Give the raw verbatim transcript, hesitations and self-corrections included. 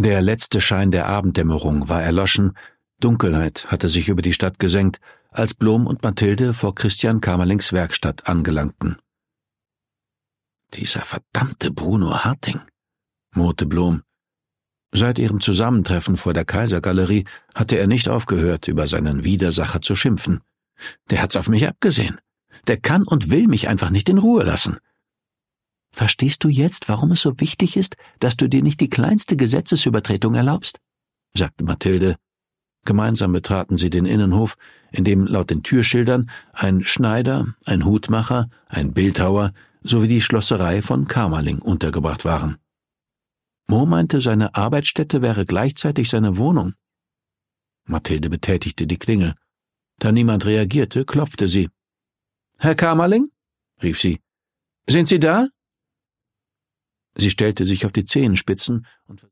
Der letzte Schein der Abenddämmerung war erloschen, Dunkelheit hatte sich über die Stadt gesenkt, als Blom und Mathilde vor Christian Kamerlings Werkstatt angelangten. »Dieser verdammte Bruno Harting«, murrte Blom. Seit ihrem Zusammentreffen vor der Kaisergalerie hatte er nicht aufgehört, über seinen Widersacher zu schimpfen. »Der hat's auf mich abgesehen. Der kann und will mich einfach nicht in Ruhe lassen.« »Verstehst du jetzt, warum es so wichtig ist, dass du dir nicht die kleinste Gesetzesübertretung erlaubst?« sagte Mathilde. Gemeinsam betraten sie den Innenhof, in dem laut den Türschildern ein Schneider, ein Hutmacher, ein Bildhauer sowie die Schlosserei von Kamerling untergebracht waren. Mo meinte, seine Arbeitsstätte wäre gleichzeitig seine Wohnung. Mathilde betätigte die Klingel. Da niemand reagierte, klopfte sie. »Herr Kamerling?« rief sie. »Sind Sie da?« Sie stellte sich auf die Zehenspitzen und